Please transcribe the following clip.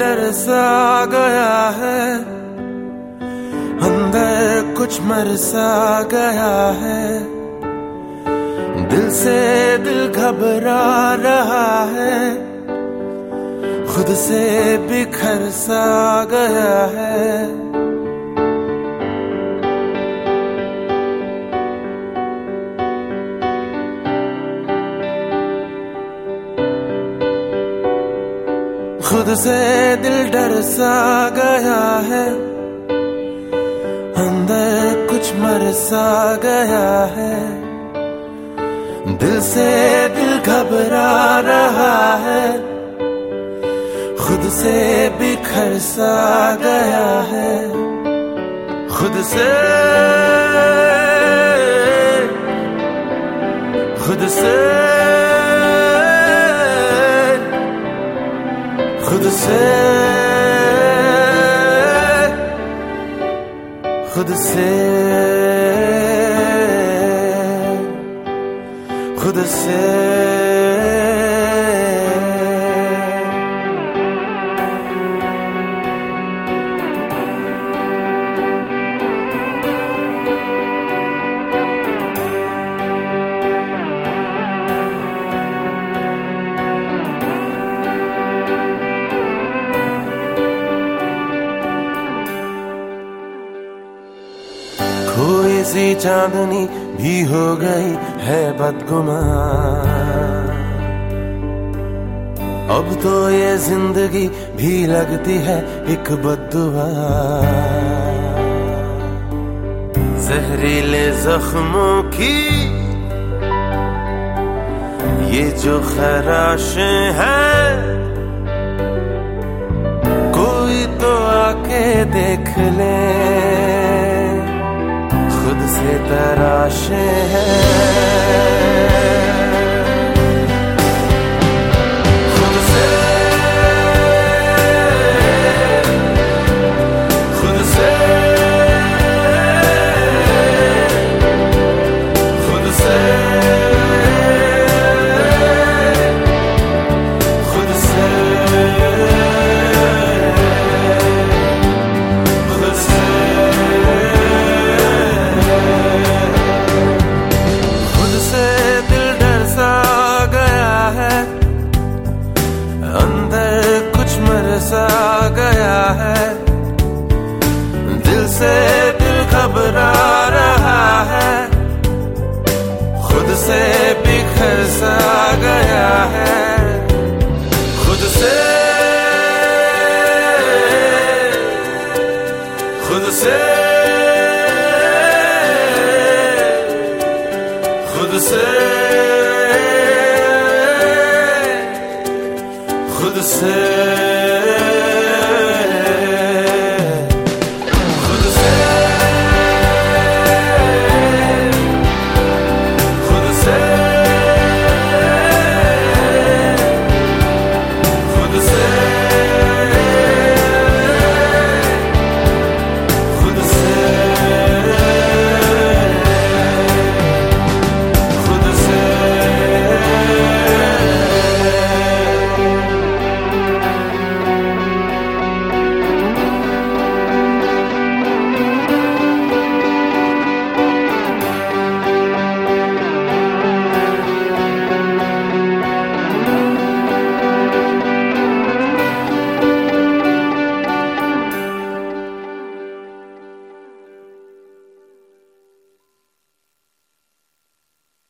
डर सा गया है, अंदर कुछ मर सा गया है, दिल से दिल घबरा रहा है, खुद से बिखर सा गया है। खुद से दिल डर सा गया है, अंदर कुछ मर सा गया है, दिल से दिल घबरा रहा है, खुद से बिखर सा गया है। खुद से खुद से खुद से खुद से खुद से कोई सी चांदनी भी हो गई है बदगुमान, अब तो ये जिंदगी भी लगती है एक बद्दुआ। जहरीले जख्मों की ये जो खराशें हैं, कोई तो आके देख ले, खुद से तराशे हैं। खुद से खुद से खुद से खुद से सा गया है, दिल से दिल घबरा रहा है, खुद से बिखर सा गया है। खुद से खुद से खुद से खुद से